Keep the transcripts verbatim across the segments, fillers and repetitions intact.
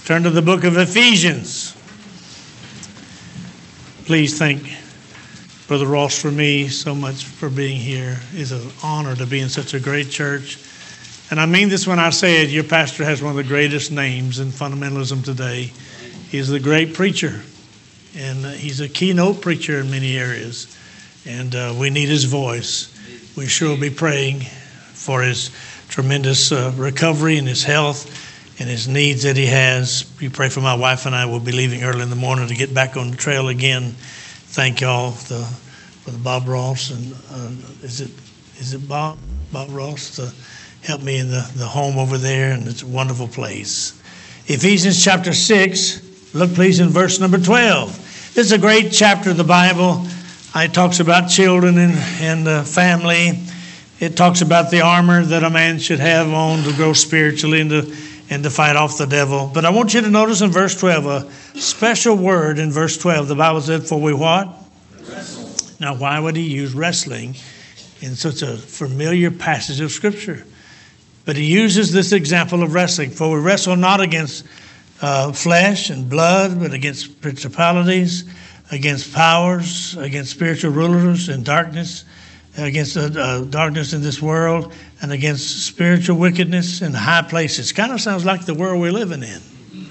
Turn to the book of Ephesians. Please thank Brother Ross for me so much for being here. It's an honor to be in such a great church. And I mean this when I say it, your pastor has one of the greatest names in fundamentalism today. He's the great preacher, and he's a keynote preacher in many areas. And uh, we need his voice. We sure will be praying for his tremendous uh, recovery and his health and his needs that he has. You pray for my wife and I. Will be leaving early in the morning to get back on the trail again. Thank y'all the, for the Bob Ross and uh, is it is it Bob Bob Ross to help me in the, the home over there, and it's a wonderful place. Ephesians chapter six. Look please in verse number twelve. This is a great chapter of the Bible. It talks about children and and uh, family. It talks about the armor that a man should have on to grow spiritually and to and to fight off the devil. But I want you to notice in verse twelve, a special word in verse twelve. The Bible said, for we what? Wrestle. Now, why would he use wrestling in such a familiar passage of Scripture? But he uses this example of wrestling. For we wrestle not against uh, flesh and blood, but against principalities, against powers, against spiritual rulers in darkness, against uh, uh, darkness in this world, and against spiritual wickedness in high places. Kind of sounds like the world we're living in.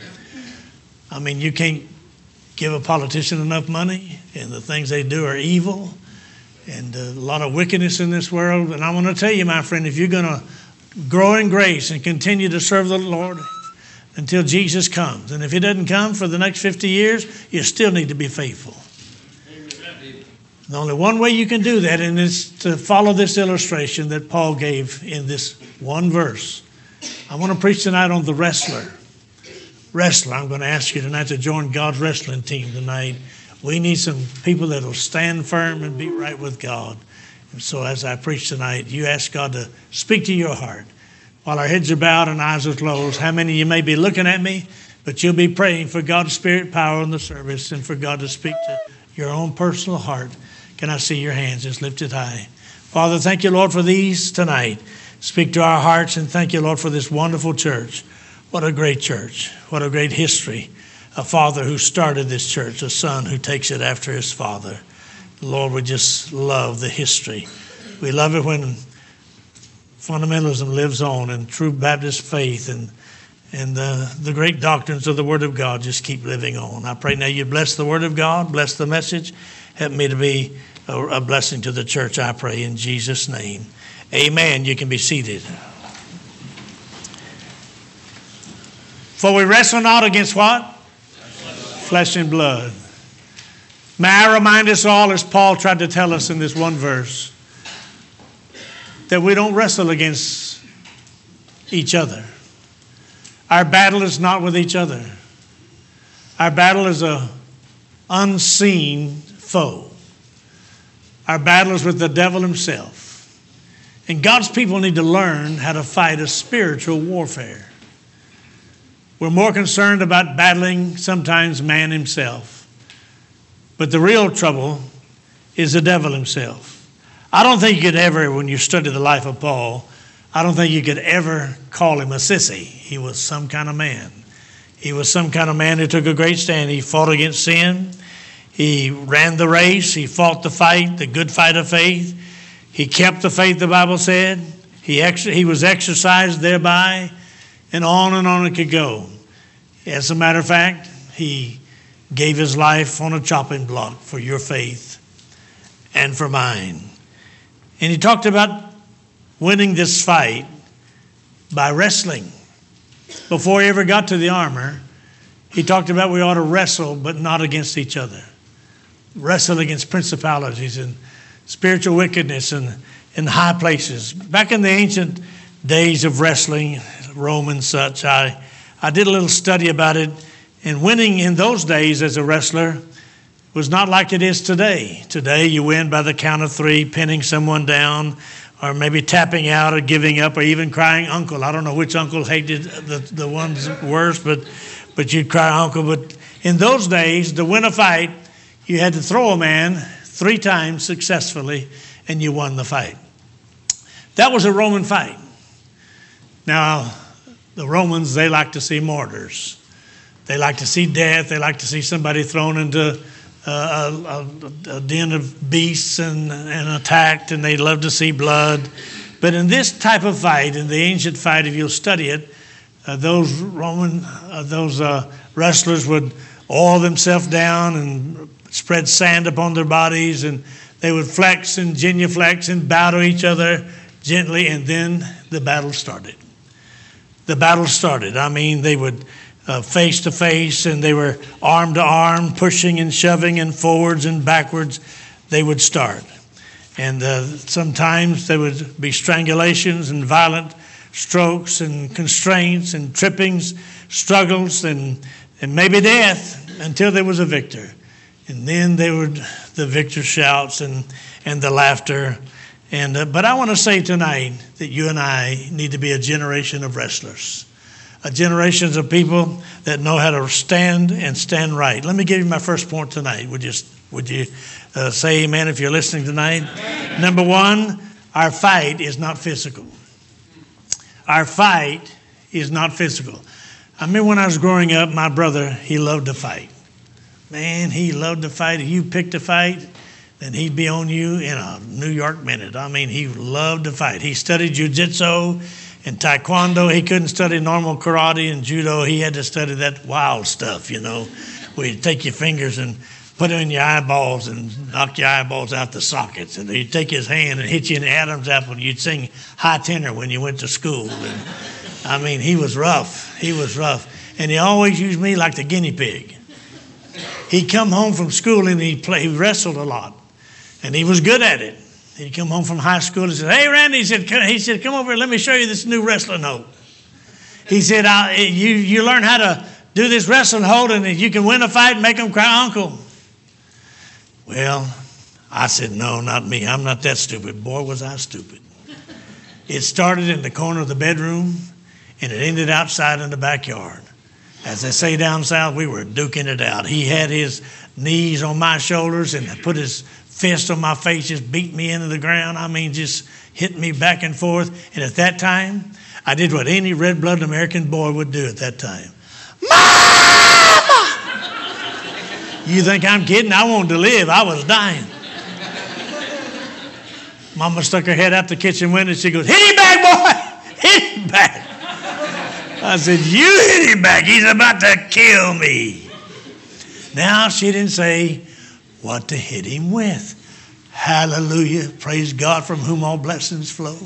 I mean, you can't give a politician enough money, and the things they do are evil, and uh, a lot of wickedness in this world. And I want to tell you, my friend, if you're going to grow in grace and continue to serve the Lord until Jesus comes, and if he doesn't come for the next fifty years, you still need to be faithful. The only one way you can do that, and it's to follow this illustration that Paul gave in this one verse. I want to preach tonight on the wrestler. Wrestler. I'm going to ask you tonight to join God's wrestling team tonight. We need some people that will stand firm and be right with God. And so as I preach tonight, you ask God to speak to your heart. While our heads are bowed and eyes are closed, how many of you may be looking at me, but you'll be praying for God's Spirit power in the service and for God to speak to your own personal heart. Can I see your hands just lifted high? Father, thank you, Lord, for these tonight. Speak to our hearts, and thank you, Lord, for this wonderful church. What a great church. What a great history. A father who started this church, a son who takes it after his father. Lord, we just love the history. We love it when fundamentalism lives on and true Baptist faith and and uh, the great doctrines of the Word of God just keep living on. I pray now you bless the Word of God, bless the message. Help me to be a, a blessing to the church, I pray, in Jesus' name. Amen. You can be seated. For we wrestle not against what? Flesh and blood. May I remind us all, as Paul tried to tell us in this one verse, that we don't wrestle against each other. Our battle is not with each other. Our battle is a unseen foe. Our battle is with the devil himself. And God's people need to learn how to fight a spiritual warfare. We're more concerned about battling sometimes man himself. But the real trouble is the devil himself. I don't think you could ever, when you study the life of Paul, I don't think you could ever call him a sissy. He was some kind of man. He was some kind of man who took a great stand. He fought against sin. He ran the race. He fought the fight, the good fight of faith. He kept the faith, the Bible said. He ex- he was exercised thereby, and on and on it could go. As a matter of fact, he gave his life on a chopping block for your faith and for mine. And he talked about winning this fight by wrestling. Before he ever got to the armor, he talked about we ought to wrestle, but not against each other. Wrestle against principalities and spiritual wickedness and in high places. Back in the ancient days of wrestling, Rome and such, I, I did a little study about it. And winning in those days as a wrestler was not like it is today. Today you win by the count of three, pinning someone down, or maybe tapping out or giving up or even crying uncle. I don't know which uncle hated the, the ones worse, but, but you'd cry uncle. But in those days, to win a fight, you had to throw a man three times successfully, and you won the fight. That was a Roman fight. Now, the Romans, they like to see martyrs. They like to see death. They like to see somebody thrown into uh, a, a, a den of beasts and, and attacked, and they love to see blood. But in this type of fight, in the ancient fight, if you'll study it, uh, those Roman, uh, those uh, wrestlers would oil themselves down and spread sand upon their bodies, and they would flex and genuflex and bow to each other gently, and then the battle started. The battle started. I mean, they would uh, face to face, and they were arm to arm, pushing and shoving and forwards and backwards. They would start. And uh, sometimes there would be strangulations and violent strokes and constraints and trippings, struggles, and, and maybe death until there was a victor. And then there would the victor shouts and, and the laughter. And uh, but I want to say tonight that you and I need to be a generation of wrestlers, a generation of people that know how to stand and stand right. Let me give you my first point tonight. Would you would you uh, say amen if you're listening tonight? Amen. Number one, our fight is not physical. Our fight is not physical. I remember when I was growing up, my brother, he loved to fight. Man, he loved to fight. If you picked a fight, then he'd be on you in a New York minute. I mean, he loved to fight. He studied jiu-jitsu and taekwondo. He couldn't study normal karate and judo. He had to study that wild stuff, you know, where you take your fingers and put them in your eyeballs and knock your eyeballs out the sockets. And he'd take his hand and hit you in the Adam's apple, and you'd sing high tenor when you went to school. And I mean, he was rough. He was rough. And he always used me like the guinea pig. He'd come home from school and he'd play, he wrestled a lot. And he was good at it. He'd come home from high school and said, "Hey, Randy," he said, he said, "come over here, let me show you this new wrestling hold." He said, I, you, you learn how to do this wrestling hold, and you can win a fight and make them cry uncle. Well, I said, "No, not me. I'm not that stupid." Boy, was I stupid. It started in the corner of the bedroom, and it ended outside in the backyard. As they say down south, we were duking it out. He had his knees on my shoulders and put his fist on my face, just beat me into the ground. I mean, just hit me back and forth. And at that time, I did what any red-blooded American boy would do at that time. Mama! You think I'm kidding? I wanted to live. I was dying. Mama stuck her head out the kitchen window and she goes, "Hit him back, boy! Hit him back!" I said, "You hit him back. He's about to kill me." Now, she didn't say what to hit him with. Hallelujah. Praise God, from whom all blessings flow.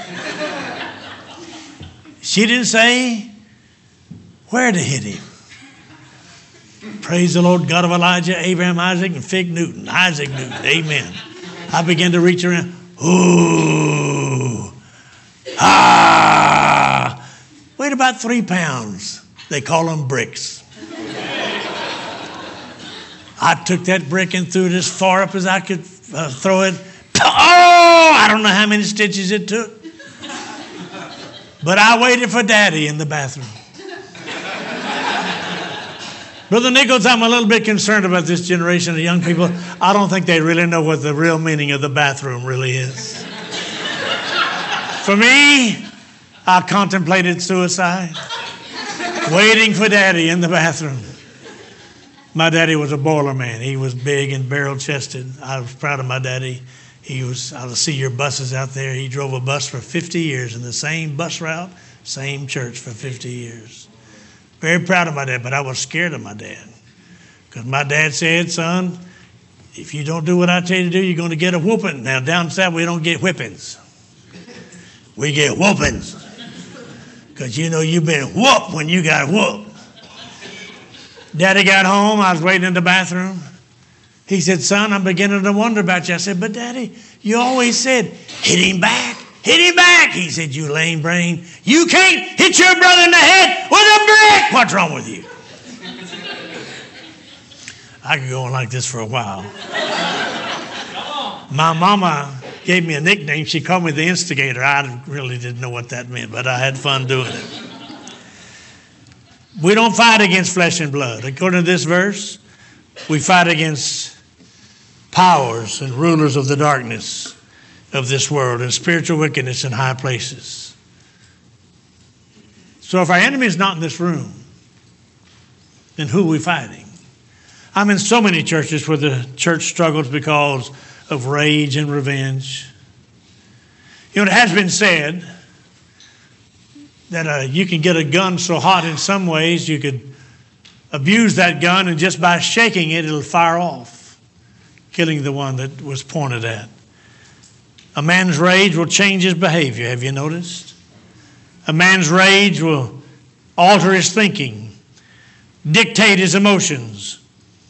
She didn't say where to hit him. Praise the Lord God of Elijah, Abraham, Isaac, and Fig Newton. Isaac Newton. Amen. I began to reach around. Ooh. Ah. Weighed about three pounds. They call them bricks. I took that brick and threw it as far up as I could uh, throw it. Oh, I don't know how many stitches it took. But I waited for Daddy in the bathroom. Brother Nichols, I'm a little bit concerned about this generation of young people. I don't think they really know what the real meaning of the bathroom really is. For me, I contemplated suicide, waiting for Daddy in the bathroom. My daddy was a boiler man. He was big and barrel-chested. I was proud of my daddy. He was, I would see your buses out there. He drove a bus for fifty years in the same bus route, same church for fifty years. Very proud of my dad, but I was scared of my dad. Because my dad said, "Son, if you don't do what I tell you to do, you're going to get a whooping." Now, down south, we don't get whippings. We get whoopings. Because you know you've been whooped when you got whooped. Daddy got home. I was waiting in the bathroom. He said, "Son, I'm beginning to wonder about you." I said, "But Daddy, you always said, hit him back, hit him back." He said, "You lame brain. You can't hit your brother in the head with a brick. What's wrong with you?" I could go on like this for a while. My mama gave me a nickname. She called me the instigator. I really didn't know what that meant, but I had fun doing it. We don't fight against flesh and blood. According to this verse, we fight against powers and rulers of the darkness of this world and spiritual wickedness in high places. So if our enemy is not in this room, then who are we fighting? I'm in so many churches where the church struggles because of rage and revenge. You know, it has been said that uh, you can get a gun so hot in some ways you could abuse that gun, and just by shaking it, it'll fire off, killing the one that was pointed at. A man's rage will change his behavior, have you noticed? A man's rage will alter his thinking, dictate his emotions.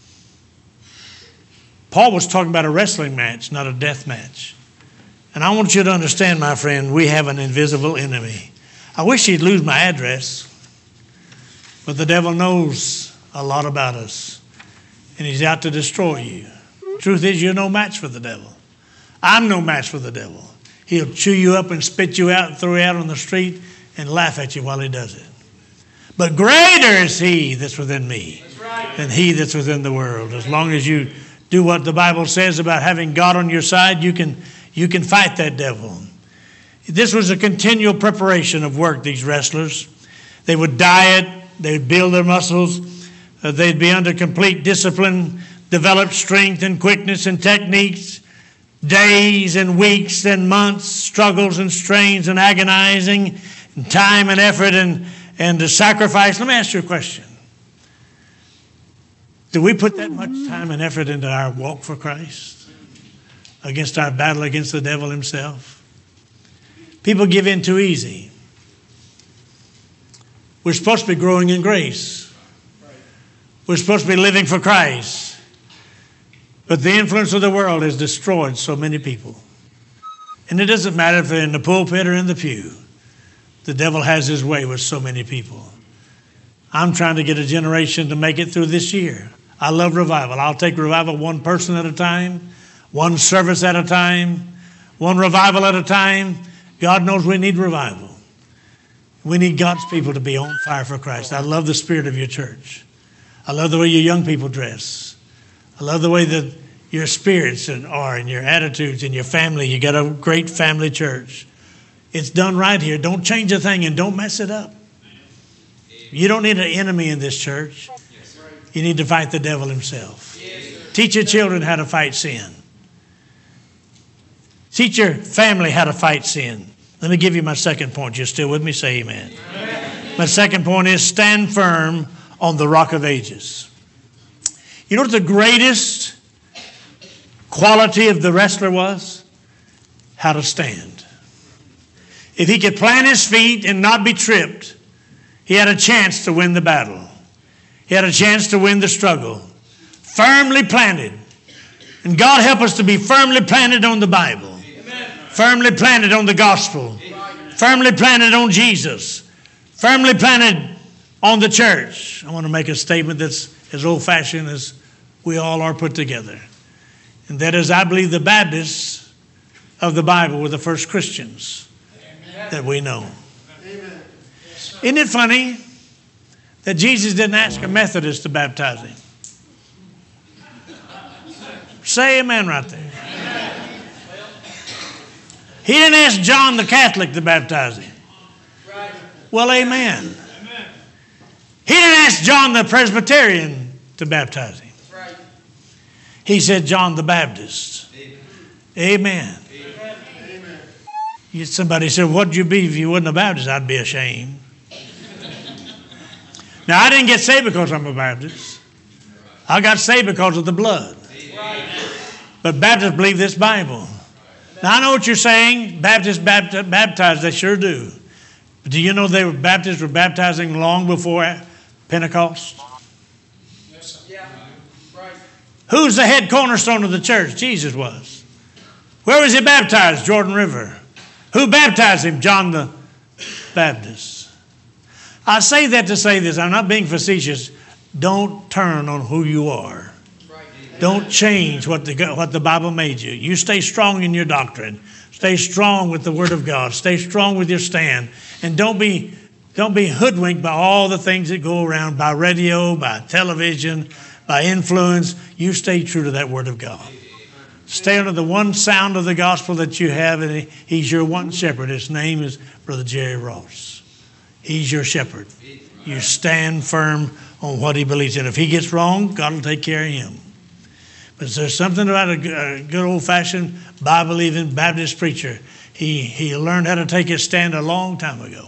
Paul was talking about a wrestling match, not a death match. And I want you to understand, my friend, we have an invisible enemy. I wish he'd lose my address, but the devil knows a lot about us, and he's out to destroy you. Truth is, you're no match for the devil. I'm no match for the devil. He'll chew you up and spit you out and throw you out on the street and laugh at you while he does it. But greater is he that's within me than he that's within the world. As long as you do what the Bible says about having God on your side, you can, you can fight that devil. This was a continual preparation of work, these wrestlers. They would diet, they would build their muscles, uh, they'd be under complete discipline, develop strength and quickness and techniques, days and weeks and months, struggles and strains and agonizing, and time and effort and, and the sacrifice. Let me ask you a question. Do we put that much time and effort into our walk for Christ, against our battle against the devil himself? People give in too easy. We're supposed to be growing in grace. We're supposed to be living for Christ. But the influence of the world has destroyed so many people. And it doesn't matter if they're in the pulpit or in the pew. The devil has his way with so many people. I'm trying to get a generation to make it through this year. I love revival. I'll take revival one person at a time, one service at a time, one revival at a time. God knows we need revival. We need God's people to be on fire for Christ. I love the spirit of your church. I love the way your young people dress. I love the way that your spirits are and your attitudes and your family. You got a great family church. It's done right here. Don't change a thing and don't mess it up. You don't need an enemy in this church. You need to fight the devil himself. Teach your children how to fight sin. Teach your family how to fight sin. Let me give you my second point. You're still with me? Say amen. Amen. My second point is stand firm on the rock of ages. You know what the greatest quality of the wrestler was? How to stand. If he could plant his feet and not be tripped, he had a chance to win the battle. He had a chance to win the struggle. Firmly planted. And God help us to be firmly planted on the Bible. Amen. Firmly planted on the gospel. Amen. Firmly planted on Jesus. Firmly planted on the church. I want to make a statement that's as old-fashioned as we all are put together. And that is, I believe the Baptists of the Bible were the first Christians Amen. That we know. Amen. Isn't it funny that Jesus didn't ask a Methodist to baptize him? Say amen right there. Amen. He didn't ask John the Catholic to baptize him. Right. Well, amen. Amen. He didn't ask John the Presbyterian to baptize him. Right. He said John the Baptist. Amen. Amen. Amen. Somebody said, what'd you be if you wasn't a Baptist? I'd be ashamed. Now, I didn't get saved because I'm a Baptist. I got saved because of the blood. But Baptists believe this Bible. Now, I know what you're saying. Baptists bapt- baptize, they sure do. But do you know they were Baptists were baptizing long before Pentecost? Yes, sir. Yeah. Right. Who's the head cornerstone of the church? Jesus was. Where was he baptized? Jordan River. Who baptized him? John the Baptist. I say that to say this. I'm not being facetious. Don't turn on who you are. Don't change what the, what the Bible made you. You stay strong in your doctrine. Stay strong with the Word of God. Stay strong with your stand. And don't be, don't be hoodwinked by all the things that go around, by radio, by television, by influence. You stay true to that Word of God. Stay under the one sound of the gospel that you have, and he's your one shepherd. His name is Brother Jerry Ross. He's your shepherd. You stand firm on what he believes in. If he gets wrong, God will take care of him. But there's something about a good old-fashioned Bible-believing Baptist preacher. He, he learned how to take his stand a long time ago.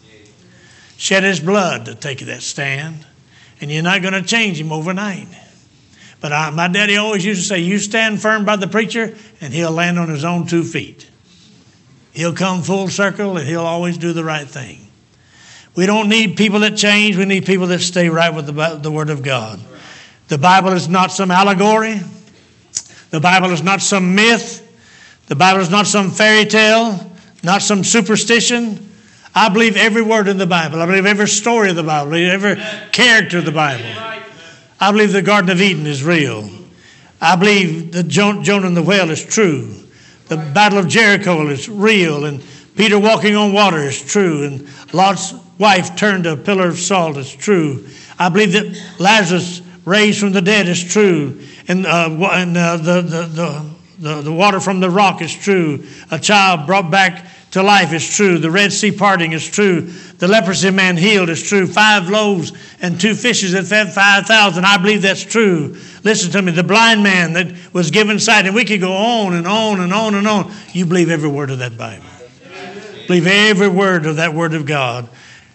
Shed his blood to take that stand. And you're not going to change him overnight. But I, my daddy always used to say, you stand firm by the preacher and he'll land on his own two feet. He'll come full circle and he'll always do the right thing. We don't need people that change. We need people that stay right with the, the Word of God. The Bible is not some allegory. The Bible is not some myth. The Bible is not some fairy tale, not some superstition. I believe every word in the Bible. I believe every story of the Bible. I believe every character of the Bible. I believe the Garden of Eden is real. I believe that Jonah and the whale is true. The Battle of Jericho is real. And Peter walking on water is true. And Lot's wife turned to a pillar of salt is true. I believe that Lazarus raised from the dead is true. And, uh, and uh, the, the, the, the, the water from the rock is true. A child brought back to life is true. The Red Sea parting is true. The leprosy man healed is true. Five loaves and two fishes that fed five thousand. I believe that's true. Listen to me. The blind man that was given sight. And we could go on and on and on and on. You believe every word of that Bible. Believe every word of that Word of God.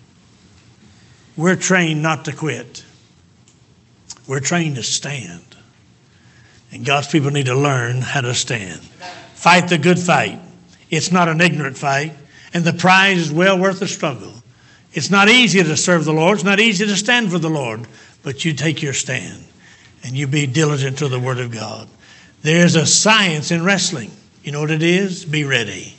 We're trained not to quit. We're trained to stand. And God's people need to learn how to stand. Fight the good fight. It's not an ignorant fight. And the prize is well worth the struggle. It's not easy to serve the Lord. It's not easy to stand for the Lord. But you take your stand. And you be diligent to the Word of God. There's a science in wrestling. You know what it is? Be ready.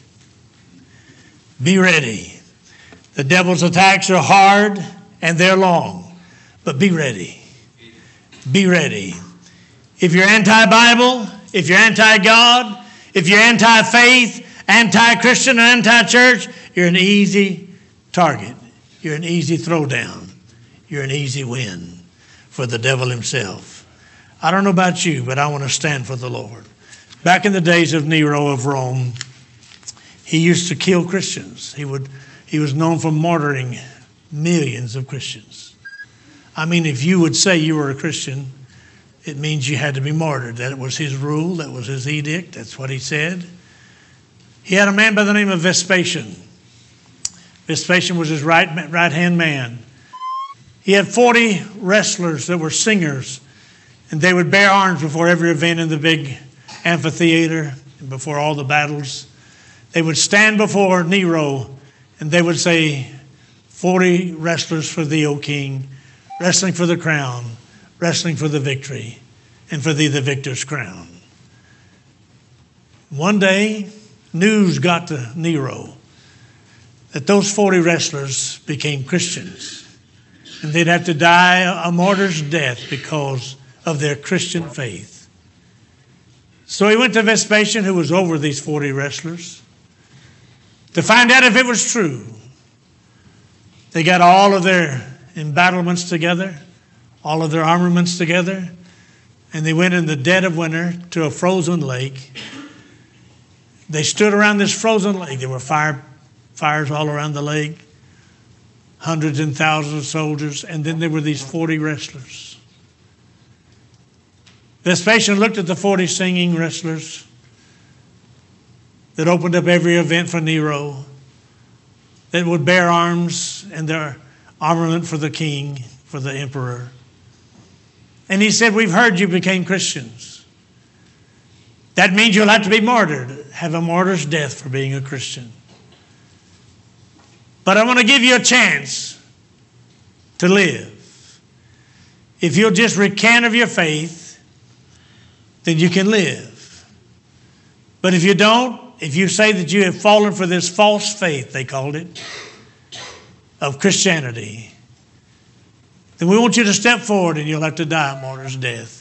Be ready. The devil's attacks are hard and they're long. But be ready. Be ready. If you're anti-Bible, if you're anti-God, if you're anti-faith, anti-Christian, or anti-church, you're an easy target. You're an easy throwdown. You're an easy win for the devil himself. I don't know about you, but I want to stand for the Lord. Back in the days of Nero of Rome, he used to kill Christians. He would. He was known for martyring millions of Christians. I mean, if you would say you were a Christian, it means you had to be martyred. That was his rule. That was his edict. That's what he said. He had a man by the name of Vespasian. Vespasian was his right, right-hand man. He had forty wrestlers that were singers, and they would bear arms before every event in the big amphitheater and before all the battles. They would stand before Nero, and they would say, forty wrestlers for thee, O king, wrestling for the crown, wrestling for the victory, and for thee the victor's crown. One day, news got to Nero that those forty wrestlers became Christians. And they'd have to die a martyr's death because of their Christian faith. So he went to Vespasian, who was over these forty wrestlers, to find out if it was true. They got all of their embattlements together, all of their armaments together, and they went in the dead of winter to a frozen lake. They stood around this frozen lake. There were fire, fires all around the lake, hundreds and thousands of soldiers, and then there were these forty wrestlers. Vespasian looked at the forty singing wrestlers that opened up every event for Nero, that would bear arms and their armament for the king, for the emperor. And he said, we've heard you became Christians. That means you'll have to be martyred, have a martyr's death for being a Christian. But I want to give you a chance to live. If you'll just recant of your faith, then you can live. But if you don't, if you say that you have fallen for this false faith, they called it, of Christianity, then we want you to step forward and you'll have to die a martyr's death.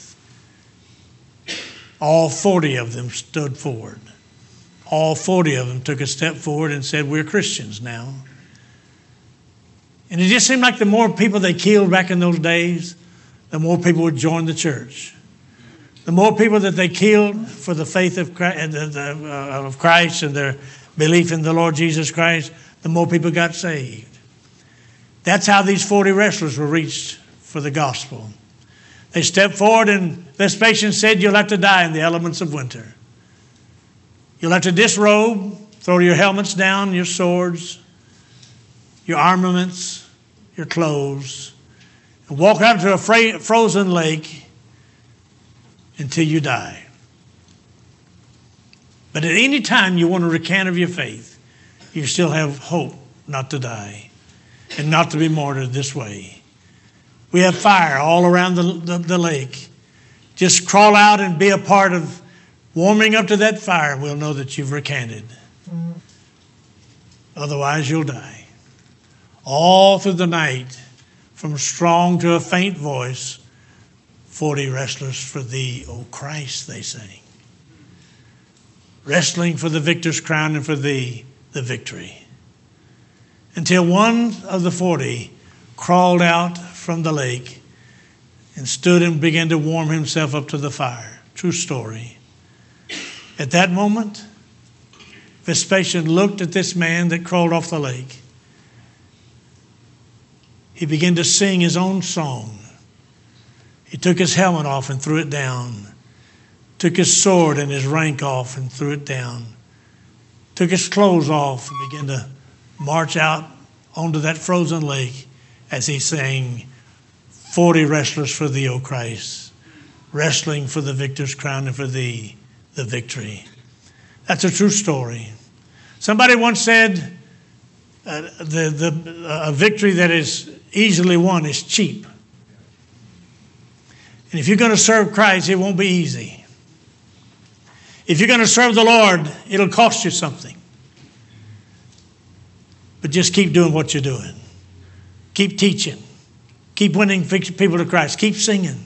All forty of them stood forward. All forty of them took a step forward and said, we're Christians now. And it just seemed like the more people they killed back in those days, the more people would join the church. The more people that they killed for the faith of Christ, of Christ and their belief in the Lord Jesus Christ, the more people got saved. That's how these forty wrestlers were reached for the gospel. They stepped forward and Vespasian said, you'll have to die in the elements of winter. You'll have to disrobe, throw your helmets down, your swords, your armaments, your clothes, and walk out to a fra- frozen lake until you die. But at any time you want to recant of your faith, you still have hope not to die and not to be martyred this way. We have fire all around the, the, the lake. Just crawl out and be a part of warming up to that fire. We'll know that you've recanted. Otherwise, you'll die. All through the night, from strong to a faint voice, forty wrestlers for thee, O Christ, they sang. Wrestling for the victor's crown and for thee, the victory. Until one of the forty crawled out from the lake and stood and began to warm himself up to the fire. True story. At that moment, Vespasian looked at this man that crawled off the lake. He began to sing his own song. He took his helmet off and threw it down. Took his sword and his rank off and threw it down. Took his clothes off and began to march out onto that frozen lake as he sang, forty wrestlers for thee, O Christ, wrestling for the victor's crown and for thee, the victory. That's a true story. Somebody once said uh, the, the, uh, a victory that is easily won is cheap. And if you're going to serve Christ, it won't be easy. If you're going to serve the Lord, it'll cost you something. But just keep doing what you're doing. Keep teaching. Keep winning people to Christ. Keep singing.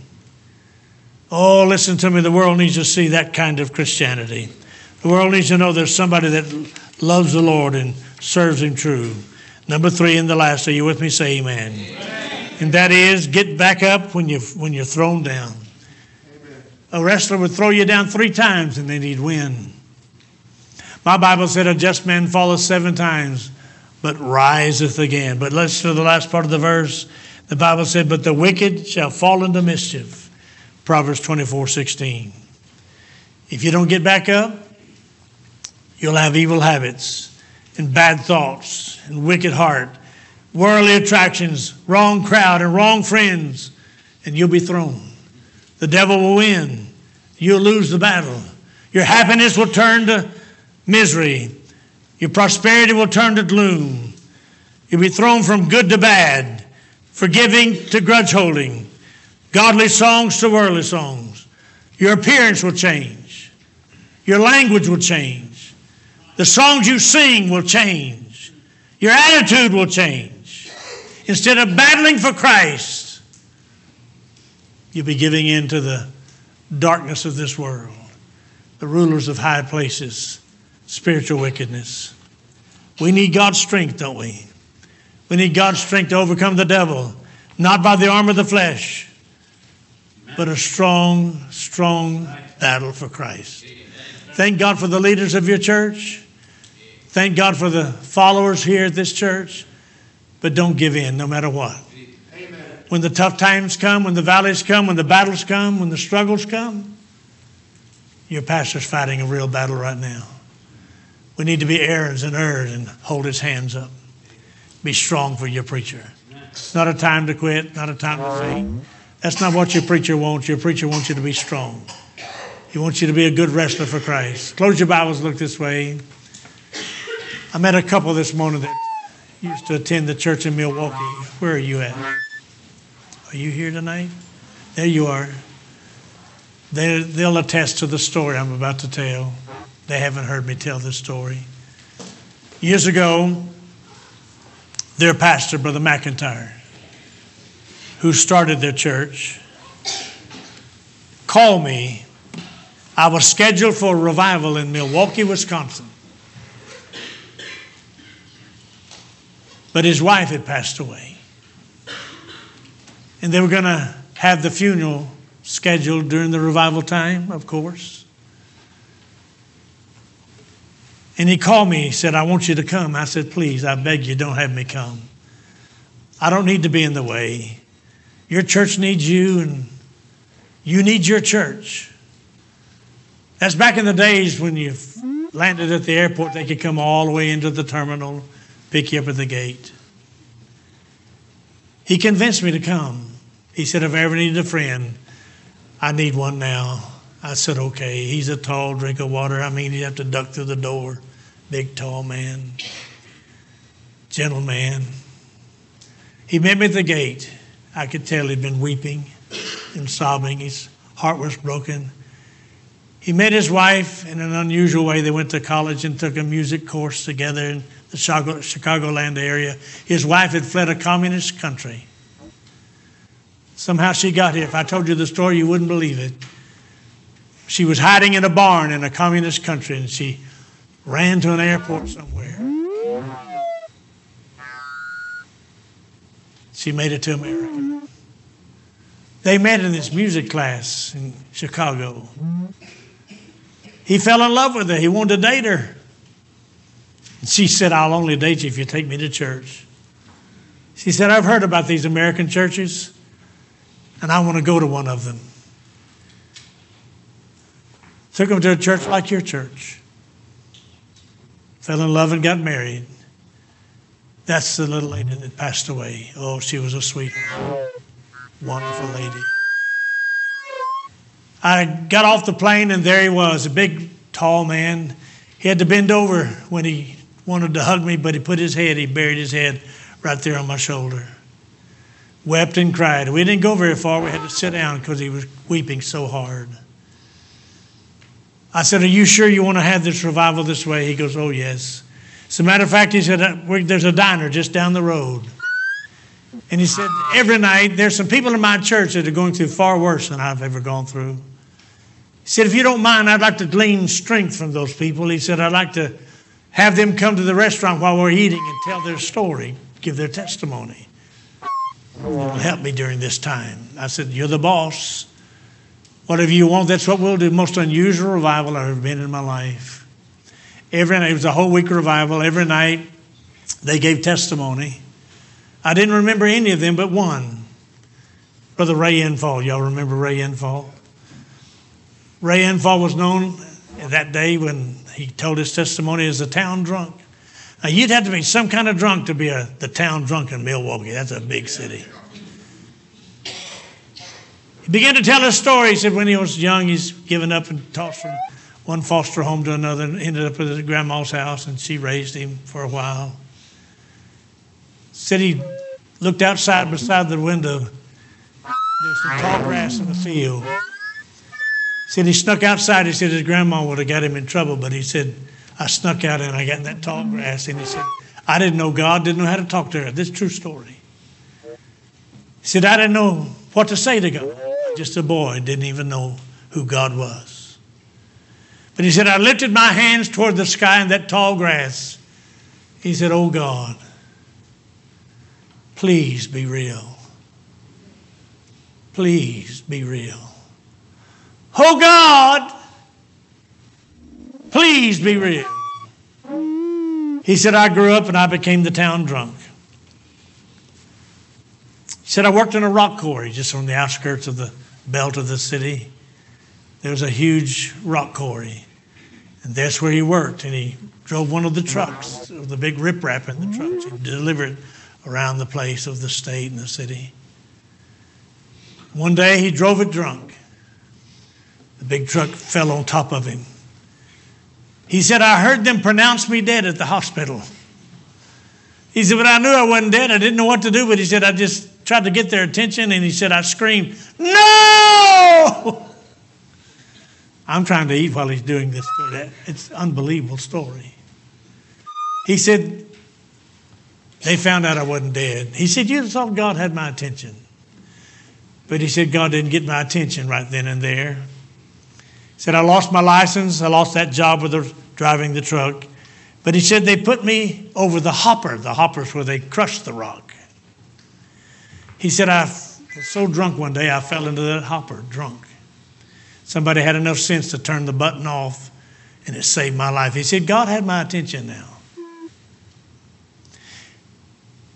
Oh, listen to me. The world needs to see that kind of Christianity. The world needs to know there's somebody that loves the Lord and serves Him true. Number three and the last. Are you with me? Say amen. Amen. And that is, get back up when, you, when you're thrown down. Amen. A wrestler would throw you down three times and then he'd win. My Bible said a just man falleth seven times, but riseth again. But let's to the last part of the verse. The Bible said, but the wicked shall fall into mischief. Proverbs twenty-four sixteen. If you don't get back up, you'll have evil habits and bad thoughts and wicked heart, worldly attractions, wrong crowd and wrong friends, and you'll be thrown. The devil will win. You'll lose the battle. Your happiness will turn to misery. Your prosperity will turn to gloom. You'll be thrown from good to bad, forgiving to grudge holding, godly songs to worldly songs. Your appearance will change. Your language will change. The songs you sing will change. Your attitude will change. Instead of battling for Christ, you'll be giving in to the darkness of this world, the rulers of high places, spiritual wickedness. We need God's strength, don't we? We need God's strength to overcome the devil, not by the arm of the flesh, but a strong, strong battle for Christ. Thank God for the leaders of your church. Thank God for the followers here at this church. But don't give in no matter what. Amen. When the tough times come, when the valleys come, when the battles come, when the struggles come, your pastor's fighting a real battle right now. We need to be Aaron's and Urs and hold his hands up. Be strong for your preacher. It's not a time to quit, not a time to faint. That's not what your preacher wants. Your preacher wants you to be strong. He wants you to be a good wrestler for Christ. Close your Bibles, look this way. I met a couple this morning that used to attend the church in Milwaukee. Where are you at? Are you here tonight? There you are. They, they'll attest to the story I'm about to tell. They haven't heard me tell this story. Years ago, their pastor, Brother McIntyre, who started their church, called me. I was scheduled for a revival in Milwaukee, Wisconsin. But his wife had passed away. And they were going to have the funeral scheduled during the revival time, of course. And he called me. He said, I want you to come. I said, please, I beg you, don't have me come. I don't need to be in the way. Your church needs you, and you need your church. That's back in the days when you landed at the airport, they could come all the way into the terminal, pick you up at the gate. He convinced me to come. He said, if I ever needed a friend, I need one now. I said, okay. He's a tall drink of water. I mean, he'd have to duck through the door. Big, tall man. Gentle man. He met me at the gate. I could tell he'd been weeping and sobbing. His heart was broken. He met his wife in an unusual way. They went to college and took a music course together in the Chicago, Chicagoland area. His wife had fled a communist country. Somehow she got here. If I told you the story, you wouldn't believe it. She was hiding in a barn in a communist country, and she ran to an airport somewhere. She made it to America. They met in this music class in Chicago. He fell in love with her. He wanted to date her. She said, I'll only date you if you take me to church. She said, I've heard about these American churches, and I want to go to one of them. Took him to a church like your church. Fell in love and got married. That's the little lady that passed away. Oh, she was a sweetheart. Wonderful lady. I got off the plane, and there he was, a big, tall man. He had to bend over when he wanted to hug me, but he put his head, he buried his head right there on my shoulder. Wept and cried. We didn't go very far. We had to sit down because he was weeping so hard. I said, are you sure you want to have this revival this way? He goes, oh, yes. As a matter of fact, he said, there's a diner just down the road. And he said, every night, there's some people in my church that are going through far worse than I've ever gone through. He said, if you don't mind, I'd like to glean strength from those people. He said, I'd like to have them come to the restaurant while we're eating and tell their story, give their testimony. It'll help me during this time. I said, you're the boss. Whatever you want, that's what we'll do. Most unusual revival I've ever been in my life. Every night, it was a whole week revival. Every night, they gave testimony. I didn't remember any of them but one. Brother Ray Infall. Y'all remember Ray Infall? Ray Infall was known that day when he told his testimony as a town drunk. Now, you'd have to be some kind of drunk to be a, the town drunk in Milwaukee. That's a big city. He began to tell his story. He said when he was young, he's given up and tossed from one foster home to another and ended up at his grandma's house, and she raised him for a while. Said he looked outside beside the window. There was some tall grass in the field. Said he snuck outside. He said his grandma would have got him in trouble, but he said, I snuck out and I got in that tall grass. And he said, I didn't know God, didn't know how to talk to her. This is a true story. He said, I didn't know what to say to God. Just a boy, didn't even know who God was. But he said, I lifted my hands toward the sky in that tall grass. He said, oh God, please be real. Please be real. Oh God, please be real. He said, I grew up and I became the town drunk. He said, I worked in a rock quarry just on the outskirts of the belt of the city. There was a huge rock quarry. And that's where he worked. And he drove one of the trucks, the big riprap in the trucks. He delivered around the place of the state and the city. One day he drove it drunk. The big truck fell on top of him. He said, I heard them pronounce me dead at the hospital. He said, but I knew I wasn't dead. I didn't know what to do. But he said, I just tried to get their attention. And he said, I screamed, no! I'm trying to eat while he's doing this story. It's an unbelievable story. He said, they found out I wasn't dead. He said, you thought God had my attention. But he said, God didn't get my attention right then and there. He said, I lost my license. I lost that job with the, driving the truck. But he said, they put me over the hopper. The hopper's where they crushed the rock. He said, I was so drunk one day, I fell into that hopper, drunk. Somebody had enough sense to turn the button off, and it saved my life. He said, God had my attention now.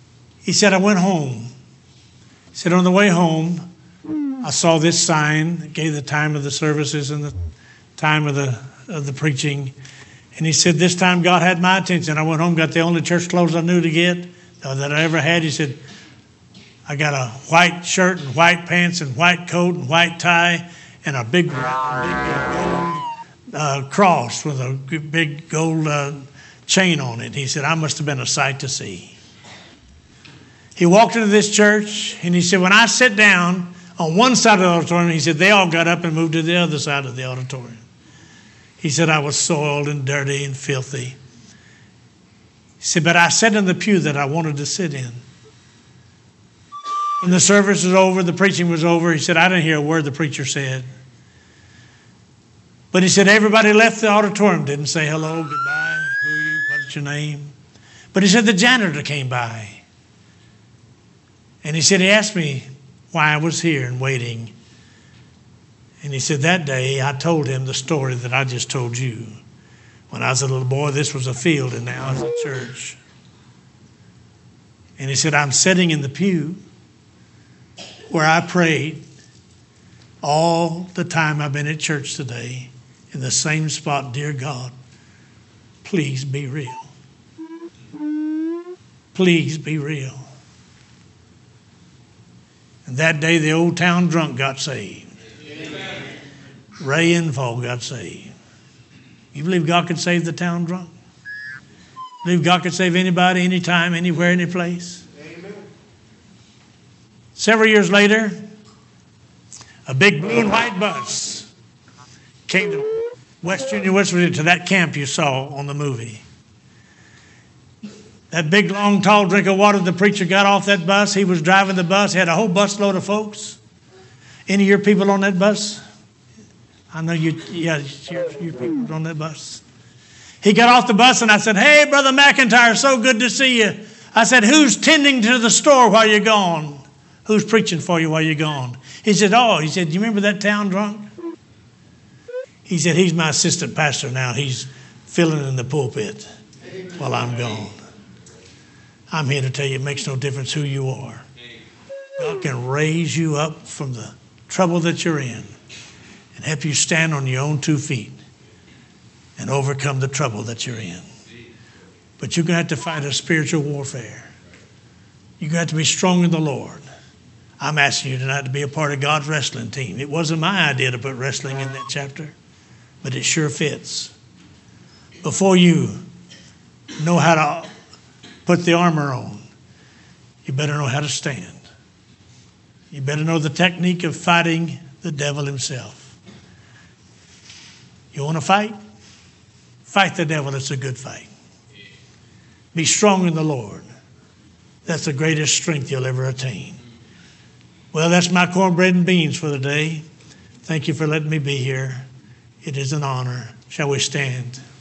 He said, I went home. He said, on the way home, I saw this sign that gave the time of the services and the time of the of the preaching. And he said, this time God had my attention. I went home, got the only church clothes I knew to get, uh, that I ever had. He said, I got a white shirt and white pants and white coat and white tie and a big, big gold uh, cross with a big gold uh, chain on it. He said, I must have been a sight to see. He walked into this church and he said, when I sit down on one side of the auditorium, he said, they all got up and moved to the other side of the auditorium. He said, I was soiled and dirty and filthy. He said, but I sat in the pew that I wanted to sit in. When the service was over, the preaching was over, he said, I didn't hear a word the preacher said. But he said, everybody left the auditorium, didn't say hello, goodbye, who are you, what's your name? But he said, the janitor came by. And he said, he asked me why I was here and waiting. And he said, that day I told him the story that I just told you. When I was a little boy, this was a field and now it's a church. And he said, I'm sitting in the pew where I prayed all the time I've been at church today in the same spot. Dear God, please be real. Please be real. And that day the old town drunk got saved. Amen. Ray Infall got saved. You believe God could save the town drunk? Believe God could save anybody, anytime, anywhere, any place? Amen. Several years later, a big blue and white bus came to West Junior, West Virginia, to that camp you saw on the movie. That big, long, tall drink of water, the preacher got off that bus. He was driving the bus, had a whole busload of folks. Any of your people on that bus? I know you, yeah, your, your people on that bus. He got off the bus and I said, hey, Brother McIntyre, so good to see you. I said, who's tending to the store while you're gone? Who's preaching for you while you're gone? He said, oh, he said, you remember that town drunk? He said, he's my assistant pastor now. He's filling in the pulpit while I'm gone. I'm here to tell you it makes no difference who you are. God can raise you up from the trouble that you're in and help you stand on your own two feet and overcome the trouble that you're in. But you're going to have to fight a spiritual warfare. You're going to have to be strong in the Lord. I'm asking you tonight to be a part of God's wrestling team. It wasn't my idea to put wrestling in that chapter, but it sure fits. Before you know how to put the armor on, you better know how to stand. You better know the technique of fighting the devil himself. You want to fight? Fight the devil. It's a good fight. Be strong in the Lord. That's the greatest strength you'll ever attain. Well, that's my cornbread and beans for the day. Thank you for letting me be here. It is an honor. Shall we stand?